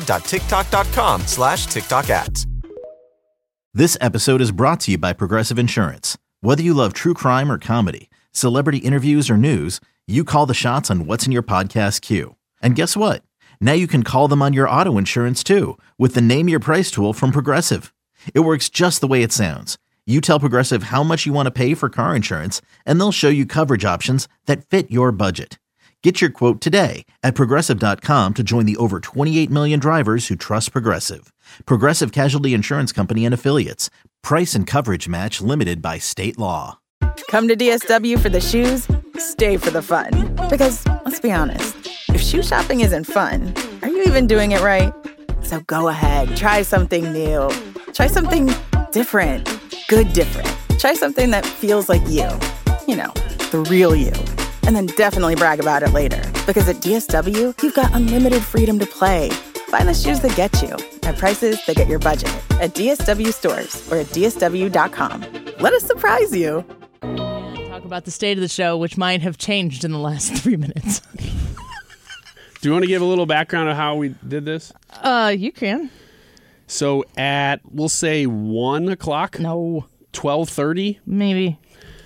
getstarted.tiktok.com/TikTok ads. This episode is brought to you by Progressive Insurance. Whether you love true crime or comedy, celebrity interviews or news, you call the shots on what's in your podcast queue. And guess what? Now you can call them on your auto insurance too with the Name Your Price tool from Progressive. It works just the way it sounds. You tell Progressive how much you want to pay for car insurance, and they'll show you coverage options that fit your budget. Get your quote today at Progressive.com to join the over 28 million drivers who trust Progressive. Progressive Casualty Insurance Company and Affiliates. Price and coverage match limited by state law. Come to DSW for the shoes, stay for the fun. Because, let's be honest, if shoe shopping isn't fun, are you even doing it right? So go ahead, try something new. Try something different. Good different. Try something that feels like you. You know, the real you. And then definitely brag about it later. Because at DSW, you've got unlimited freedom to play. Find the shoes that get you at prices that get your budget at DSW stores or at DSW.com. Let us surprise you. Talk about the state of the show, which might have changed in the last 3 minutes. Do you want to give a little background of how we did this? You can. So at, we'll say 1 o'clock? No. 12:30? Maybe.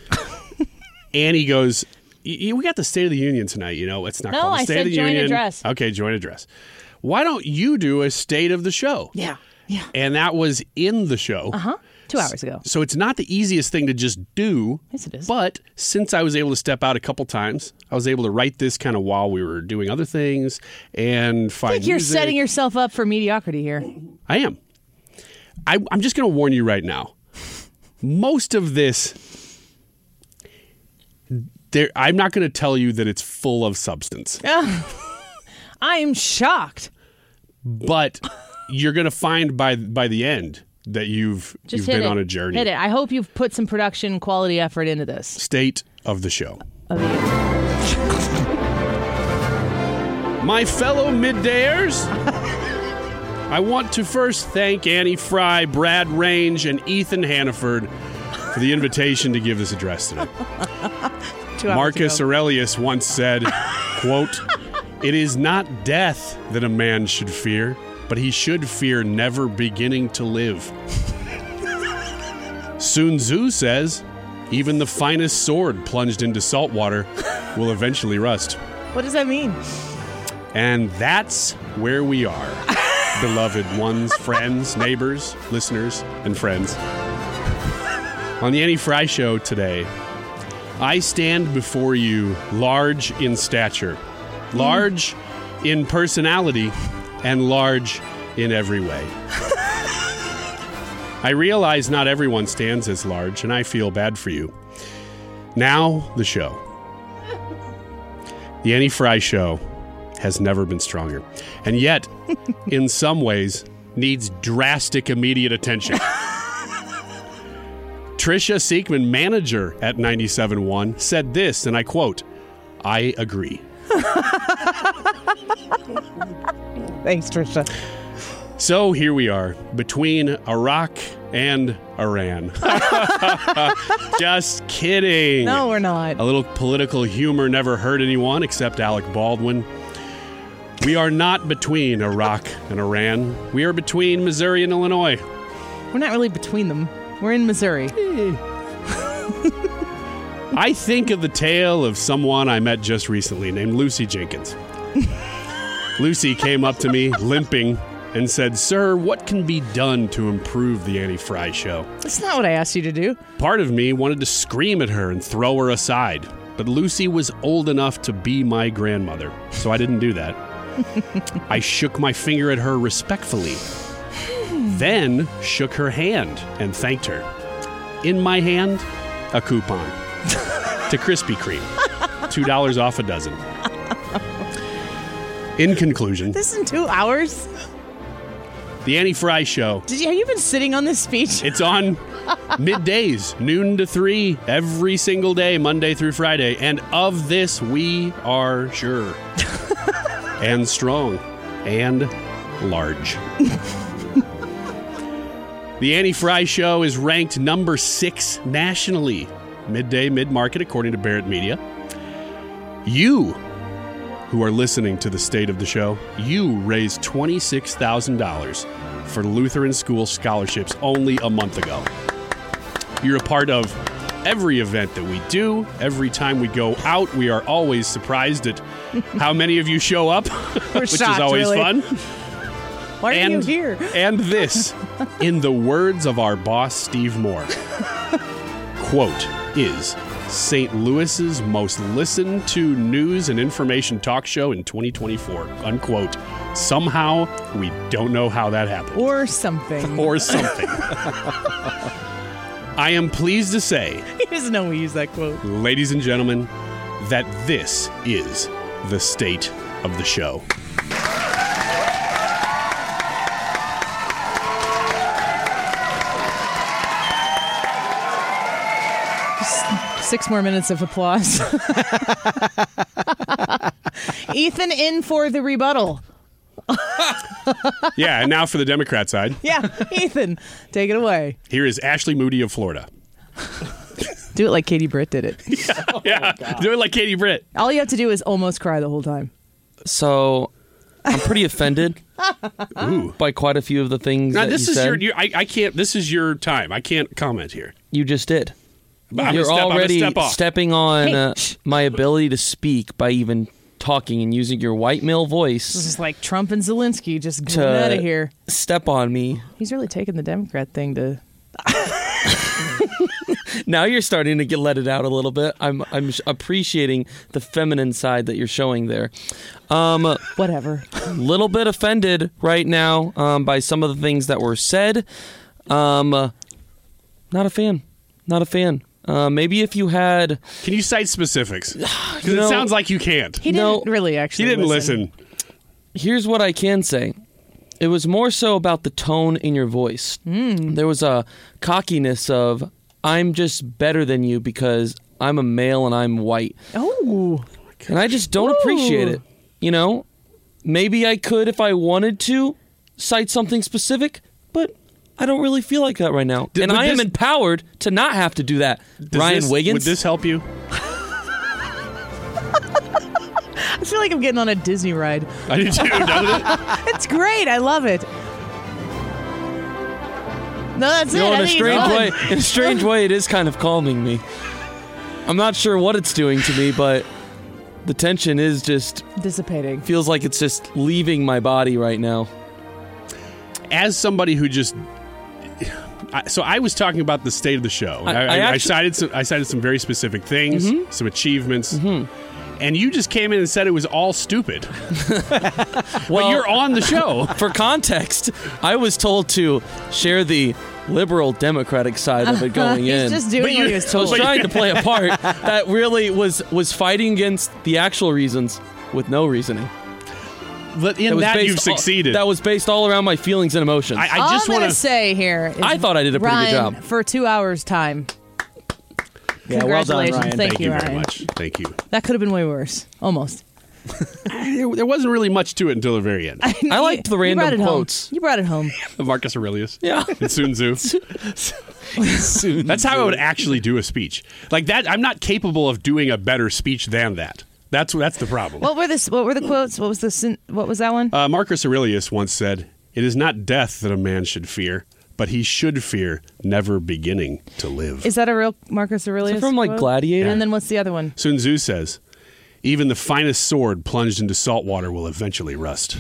Annie goes, we got the State of the Union tonight, you know. It's not called the State of the Union. Joint address. Okay, joint address. Why don't you do a state of the show? Yeah. And that was in the show. 2 hours ago. So it's not the easiest thing to just do. Yes, it is. But since I was able to step out a couple times, I was able to write this kind of while we were doing other things and find I think you're music. setting yourself up for mediocrity here. I am. I'm just going to warn you right now. Most of this, I'm not going to tell you that it's full of substance. I'm shocked. But you're going to find by the end that you've been on a journey. Hit it. I hope you've put some production quality effort into this. State of the show. My fellow middayers, I want to first thank Annie Fry, Brad Range, and Ethan Hannaford for the invitation to give this address today. Marcus Aurelius once said, quote, "It is not death that a man should fear, but he should fear never beginning to live." Sun Tzu says, "Even the finest sword plunged into salt water will eventually rust." What does that mean? And that's where we are, beloved ones, friends, neighbors, listeners, and friends. On the Annie Fry Show today, I stand before you large in stature, large in personality, and large in every way. I realize not everyone stands as large, and I feel bad for you. Now, the show. The Annie Fry Show has never been stronger, and yet, in some ways, needs drastic immediate attention. Trisha Siekman, manager at 97.1, said this, and I quote, "I agree." Thanks, Trisha. So here we are, between Iraq and Iran. Just kidding. No, we're not. A little political humor never hurt anyone except Alec Baldwin. We are not between Iraq and Iran. We are between Missouri and Illinois. We're not really between them. We're in Missouri. I think of the tale of someone I met just recently named Lucy Jenkins. Lucy came up to me, limping, and said, "Sir, what can be done to improve the Annie Fry Show?" That's not what I asked you to do. Part of me wanted to scream at her and throw her aside, but Lucy was old enough to be my grandmother, so I didn't do that. I shook my finger at her respectfully, then shook her hand and thanked her. In my hand, a coupon to Krispy Kreme, $2 off a dozen. In conclusion, This in 2 hours? the Annie Fry Show. Have you been sitting on this speech? It's on middays, noon to 3, every single day, Monday through Friday. And of this, we are sure. And strong. And large. The Annie Fry Show is ranked number 6 nationally. Midday, mid-market, according to Barrett Media. You, who are listening to the state of the show, you raised $26,000 for Lutheran school scholarships only a month ago. You're a part of every event that we do. Every time we go out, we are always surprised at how many of you show up, which shocked, is always really. fun. Why are you here? And this, in the words of our boss, Steve Moore, quote, is St. Louis's most listened to news and information talk show in 2024, unquote. Somehow, we don't know how that happened. Or something. Or something. I am pleased to say, He doesn't know we use that quote. ladies and gentlemen, that this is the state of the show. Just 6 more minutes of applause. Ethan in for the rebuttal. Yeah, and now for the Democrat side. Yeah, Ethan, take it away. Here is Ashley Moody of Florida. Do it like Katie Britt did it. Yeah, do it like Katie Britt. All you have to do is almost cry the whole time. So I'm pretty offended Ooh. by quite a few of the things Now, that this you is said. I can't. This is your time. I can't comment here. You just did. I'm You're already step off. stepping on Hey, my ability to speak by even talking and using your white male This voice is like Trump and Zelensky just to going out of here. step on me. He's really taking the Democrat thing to... Now you're starting to let it out a little bit. I'm appreciating the feminine side that you're showing there. Whatever. Little bit offended right now by some of the things that were said. Not a fan. Not a fan. Maybe if you had... Can you cite specifics? Because You it know- sounds like you can't. He didn't really actually He didn't listen. Here's what I can say. It was more so about the tone in your voice. There was a cockiness of, I'm just better than you because I'm a male and I'm white. Oh. And I just don't appreciate it. You know, maybe I could if I wanted to cite something specific, but I don't really feel like that right now. And would I am this- empowered to not have to do that. Ryan Wiggins. Would this help you? I feel like I'm getting on a Disney ride. I do too, doesn't it? It's great. I love it. No, that's You it. know, I in a think strange it's way, fun. in a strange way, it is kind of calming me. I'm not sure what it's doing to me, but the tension is just dissipating. Feels like it's just leaving my body right now. As somebody who just... So I was talking about the state of the show. I cited some very specific things, some achievements, and you just came in and said it was all stupid. Well, you're on the show. For context, I was told to share the liberal democratic side of it going He's in. just doing what he was So I was told. trying to play a part that really was fighting against the actual reasons with no reasoning. But in that you've succeeded. That was based all around my feelings and emotions. I just All I'm want going to to say here is I thought I did a pretty good Ryan, job. for 2 hours' time. Yeah, well done, Congratulations. Ryan. Thank you, very Ryan. much. Thank you. That could have been way worse. Almost. There wasn't really much to it until the very end. I liked the You brought random it home. quotes. You brought it home. Marcus Aurelius. Yeah. And Sun Tzu. That's how I would actually do a speech. Like that, I'm not capable of doing a better speech than that. That's the problem. What were the quotes? What was that one? Marcus Aurelius once said, "It is not death that a man should fear, but he should fear never beginning to live." Is that a real Marcus Aurelius? Is it from like quote? Gladiator? And then what's the other one? Sun Tzu says, "Even the finest sword plunged into salt water will eventually rust."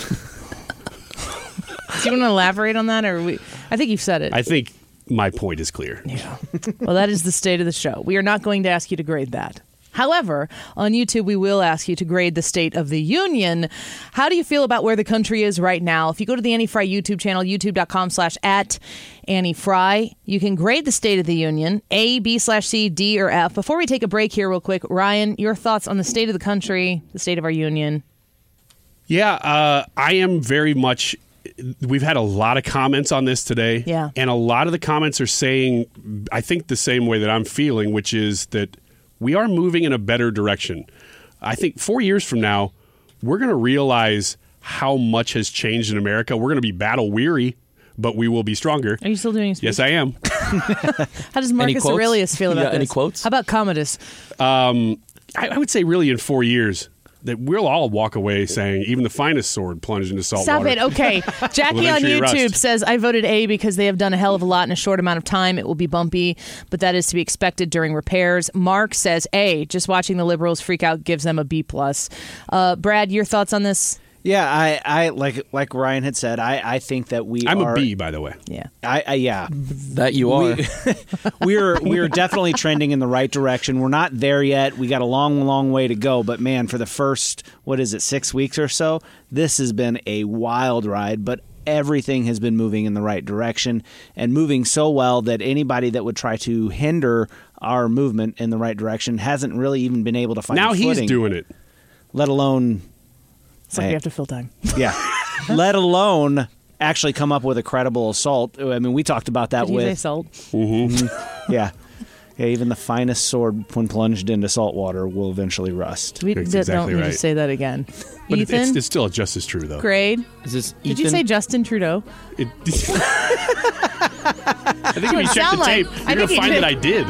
Do you want to elaborate on that, or I think you've said it. I think my point is clear. Yeah. Well, that is the state of the show. We are not going to ask you to grade that. However, on YouTube, we will ask you to grade the State of the Union. How do you feel about where the country is right now? If you go to the Annie Fry YouTube channel, youtube.com/@AnnieFry, you can grade the State of the Union, A, B/C, D, or F. Before we take a break here real quick, Ryan, your thoughts on the state of the country, the state of our union? Yeah, I am very much... We've had a lot of comments on this today. Yeah. And a lot of the comments are saying, I think the same way that I'm feeling, which is that we are moving in a better direction. I think 4 years from now, we're going to realize how much has changed in America. We're going to be battle weary, but we will be stronger. Are you still doing a speech? Yes, I am. How does Marcus Aurelius feel about this? Any quotes? How about Commodus? I would say really in 4 years that we'll all walk away saying even the finest sword plunged into salt Stop water. it. Okay. Jackie on YouTube rust. says, I voted A because they have done a hell of a lot in a short amount of time. It will be bumpy, but that is to be expected during repairs. Mark says A. Just watching the Liberals freak out gives them a B+. Brad, your thoughts on this? Yeah, I like Ryan had said, I think that I'm a B, by the way. Yeah. Yeah. That you are. We're definitely trending in the right direction. We're not there yet. We got a long way to go. But man, for the first, 6 weeks or so, this has been a wild ride. But everything has been moving in the right direction and moving so well that anybody that would try to hinder our movement in the right direction hasn't really even been able to find Now footing, he's doing it. let alone... It's like we have to fill time. Yeah. Let alone actually come up with a credible assault. I mean, we talked about that Did with... you say salt? Mm-hmm. Yeah. Yeah, even the finest sword, when plunged into salt water, will eventually rust. We don't need to say that again. But Ethan? it's still just as true, though. Grade? Is this Did you say Justin Trudeau? I think if you check the tape, you're going to find that I did.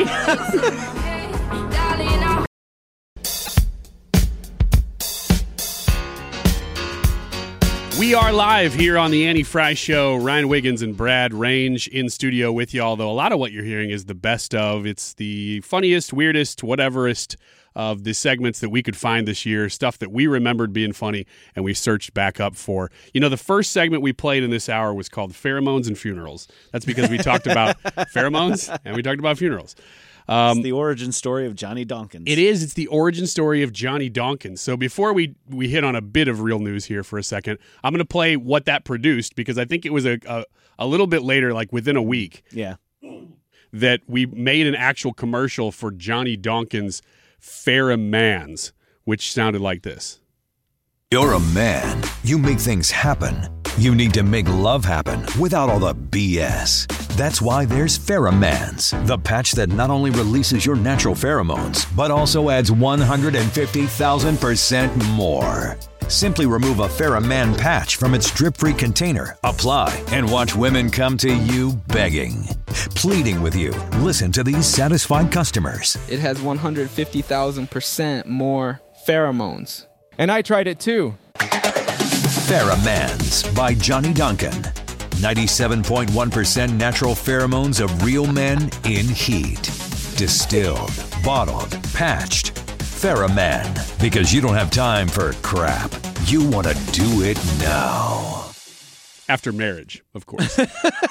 We are live here on the Annie Fry Show. Ryan Wiggins and Brad Range in studio with you, although a lot of what you're hearing is the best of. It's the funniest, weirdest, whateverest of the segments that we could find this year, stuff that we remembered being funny and we searched back up for. You know, the first segment we played in this hour was called Pheromones and Funerals. That's because we talked about pheromones and we talked about funerals. It's the origin story of Johnny Dawkins. It is. It's the origin story of Johnny Dawkins. So before we hit on a bit of real news here for a second, I'm going to play what that produced because I think it was a little bit later, like within a week, that we made an actual commercial for Johnny Dawkins' Pheromans, which sounded like this. You're a man. You make things happen. You need to make love happen without all the BS. That's why there's Pheromans, the patch that not only releases your natural pheromones, but also adds 150,000% more. Simply remove a Pheroman patch from its drip-free container, apply, and watch women come to you begging, pleading with you. Listen to these satisfied customers. It has 150,000% more pheromones. And I tried it too. Pheromans by Johnny Duncan. 97.1% natural pheromones of real men in heat. Distilled, bottled, patched. Pheroman, because you don't have time for crap. You want to do it now. After marriage, of course.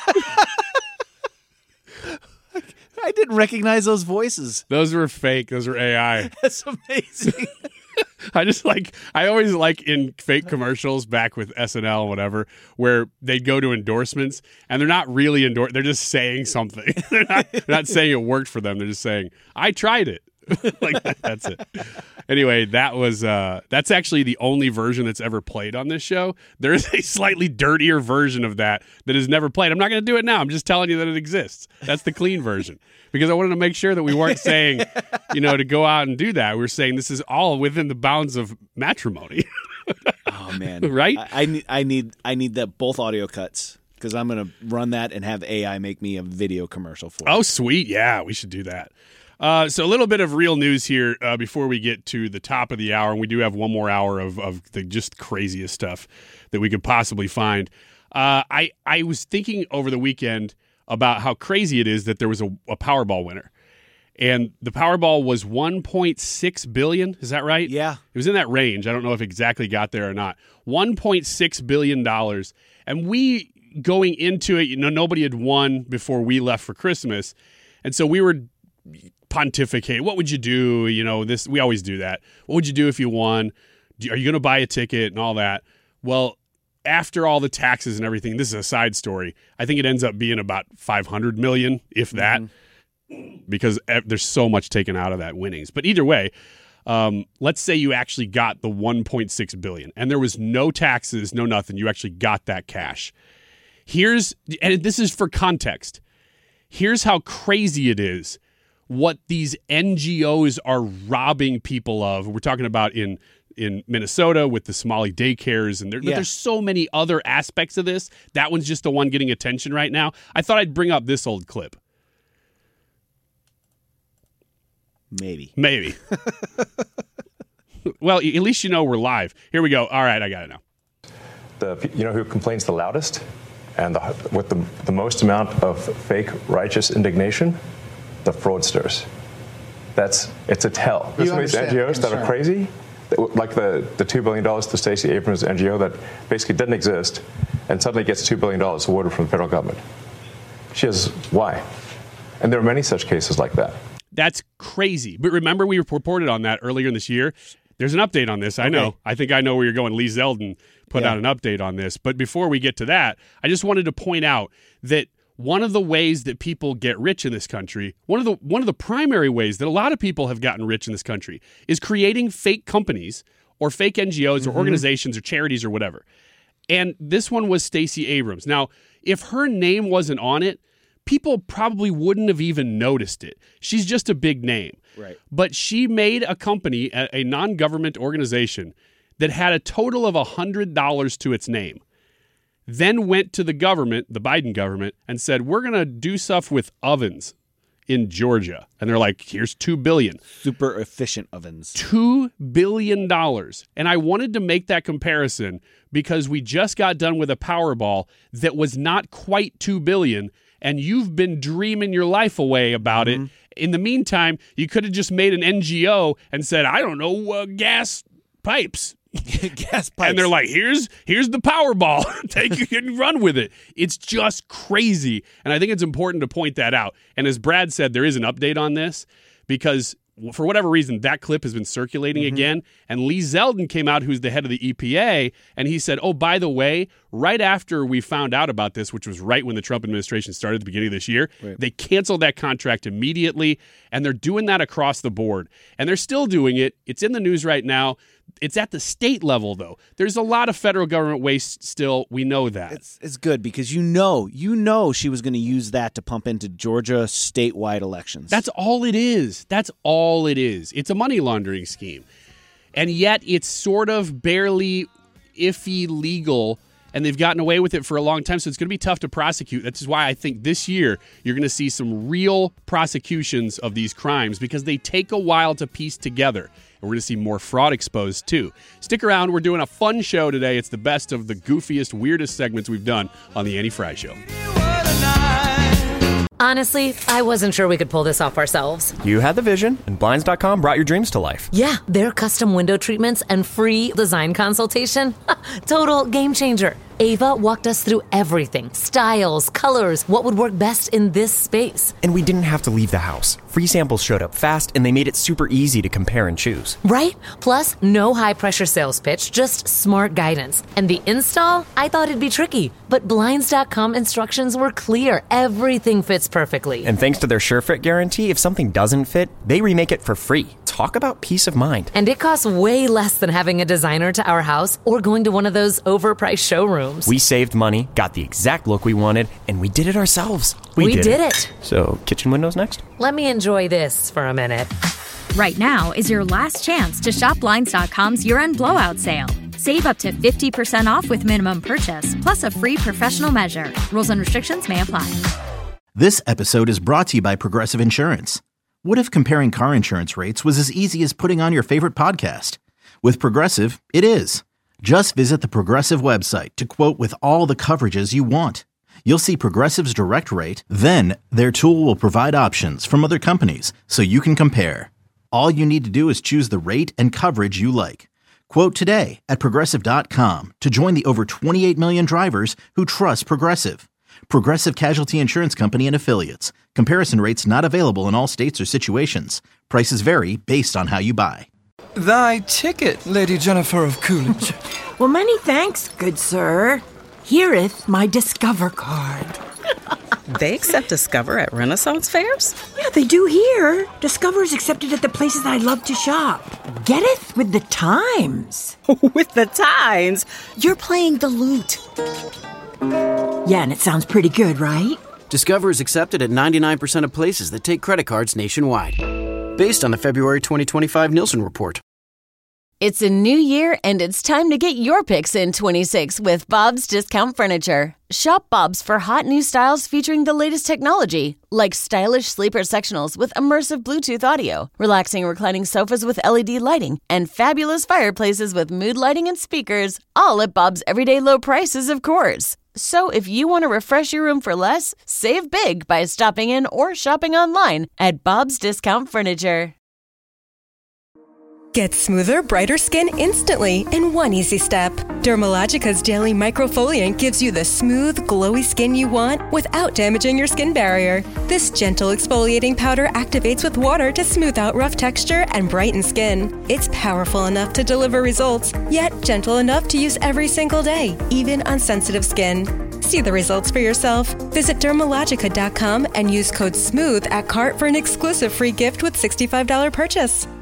I didn't recognize those voices. Those were fake. Those were AI. That's amazing. I always like in fake commercials back with SNL or whatever, where they'd go to endorsements and they're not really they're just saying something. they're not saying it worked for them. They're just saying, I tried it. That's it. Anyway, that's actually the only version that's ever played on this show. There is a slightly dirtier version of that is never played. I'm not going to do it now. I'm just telling you that it exists. That's the clean version. Because I wanted to make sure that we weren't saying, to go out and do that. We were saying this is all within the bounds of matrimony. Oh man, right? I need that both audio cuts because I'm going to run that and have AI make me a video commercial for it. Oh, sweet. Yeah, we should do that. So a little bit of real news here before we get to the top of the hour, and we do have one more hour of the just craziest stuff that we could possibly find. I was thinking over the weekend about how crazy it is that there was a Powerball winner. And the Powerball was $1.6 billion. Is that right? Yeah. It was in that range. I don't know if it exactly got there or not. $1.6 billion. And we, going into it, nobody had won before we left for Christmas. And so we were pontificating. What would you do? We always do that. What would you do if you won? Are you going to buy a ticket and all that? Well, after all the taxes and everything, this is a side story. I think it ends up being about $500 million, if that. Because there's so much taken out of that winnings. But either way, let's say you actually got the $1.6 billion and there was no taxes, no nothing. You actually got that cash. And this is for context. Here's how crazy it is what these NGOs are robbing people of. We're talking about in Minnesota with the Somali daycares, and there's so many other aspects of this. That one's just the one getting attention right now. I thought I'd bring up this old clip. Maybe. Well, at least we're live. Here we go. All right, I got it now. Who complains the loudest and with the most amount of fake righteous indignation? The fraudsters. It's a tell. There's some of these NGOs that are crazy, like the $2 billion to Stacey Abrams NGO that basically didn't exist and suddenly gets $2 billion awarded from the federal government. Why? And there are many such cases like that. That's crazy. But remember, we reported on that earlier in this year. There's an update on this. I know. I think I know where you're going. Lee Zeldin put out an update on this. But before we get to that, I just wanted to point out that one of the ways that people get rich in this country, one of the primary ways that a lot of people have gotten rich in this country is creating fake companies or fake NGOs or organizations or charities or whatever. And this one was Stacey Abrams. Now, if her name wasn't on it, people probably wouldn't have even noticed it. She's just a big name. Right. But she made a company, a non-government organization, that had a total of $100 to its name. Then went to the government, the Biden government, and said, we're going to do stuff with ovens in Georgia. And they're like, here's $2 billion. Super efficient ovens. $2 billion. And I wanted to make that comparison because we just got done with a Powerball that was not quite $2 billion. And you've been dreaming your life away about it. In the meantime, you could have just made an NGO and said, I don't know, gas pipes. Gas pipes. And they're like, here's the Powerball. Take it and run with it. It's just crazy. And I think it's important to point that out. And as Brad said, there is an update on this because for whatever reason, that clip has been circulating again. And Lee Zeldin came out, who's the head of the EPA, and he said, oh, by the way, right after we found out about this, which was right when the Trump administration started at the beginning of this year, they canceled that contract immediately, and they're doing that across the board. And they're still doing it. It's in the news right now. It's at the state level, though. There's a lot of federal government waste still. We know that. It's good because you know she was going to use that to pump into Georgia statewide elections. That's all it is. That's all it is. It's a money laundering scheme. And yet it's sort of barely iffy legal, and they've gotten away with it for a long time, so it's going to be tough to prosecute. That's why I think this year you're going to see some real prosecutions of these crimes because they take a while to piece together. And we're going to see more fraud exposed, too. Stick around. We're doing a fun show today. It's the best of the goofiest, weirdest segments we've done on The Annie Fry Show. Honestly, I wasn't sure we could pull this off ourselves. You had the vision, and Blinds.com brought your dreams to life. Yeah, their custom window treatments and free design consultation. Total game changer. Ava walked us through everything. Styles, colors, what would work best in this space. And we didn't have to leave the house. Free samples showed up fast, and they made it super easy to compare and choose. Right? Plus, no high-pressure sales pitch, just smart guidance. And the install? I thought it'd be tricky. But Blinds.com instructions were clear. Everything fits perfectly. And thanks to their SureFit guarantee, if something doesn't fit, they remake it for free. Talk about peace of mind. And it costs way less than having a designer to our house or going to one of those overpriced showrooms. We saved money, got the exact look we wanted, and we did it ourselves. We did it. So, kitchen windows next? Let me enjoy this for a minute. Right now is your last chance to shop Blinds.com's year-end blowout sale. Save up to 50% off with minimum purchase, plus a free professional measure. Rules and restrictions may apply. This episode is brought to you by Progressive Insurance. What if comparing car insurance rates was as easy as putting on your favorite podcast? With Progressive, it is. Just visit the Progressive website to quote with all the coverages you want. You'll see Progressive's direct rate, then their tool will provide options from other companies so you can compare. All you need to do is choose the rate and coverage you like. Quote today at Progressive.com to join the over 28 million drivers who trust Progressive. Progressive Casualty Insurance Company and Affiliates. Comparison rates not available in all states or situations. Prices vary based on how you buy. Thy ticket, Lady Jennifer of Coolidge. Well, many thanks, good sir. Here'th my Discover card. They accept Discover at Renaissance fairs? Yeah, they do here. Discover's accepted at the places I love to shop. Getteth with the times. With the times? You're playing the lute. Yeah, and it sounds pretty good, right? Discover is accepted at 99% of places that take credit cards nationwide. Based on the February 2025 Nielsen report. It's a new year, and it's time to get your picks in 26 with Bob's Discount Furniture. Shop Bob's for hot new styles featuring the latest technology, like stylish sleeper sectionals with immersive Bluetooth audio, relaxing reclining sofas with LED lighting, and fabulous fireplaces with mood lighting and speakers, all at Bob's everyday low prices, of course. So if you want to refresh your room for less, save big by stopping in or shopping online at Bob's Discount Furniture. Get smoother, brighter skin instantly in one easy step. Dermalogica's Daily Microfoliant gives you the smooth, glowy skin you want without damaging your skin barrier. This gentle exfoliating powder activates with water to smooth out rough texture and brighten skin. It's powerful enough to deliver results, yet gentle enough to use every single day, even on sensitive skin. See the results for yourself. Visit Dermalogica.com and use code SMOOTH at cart for an exclusive free gift with $65 purchase.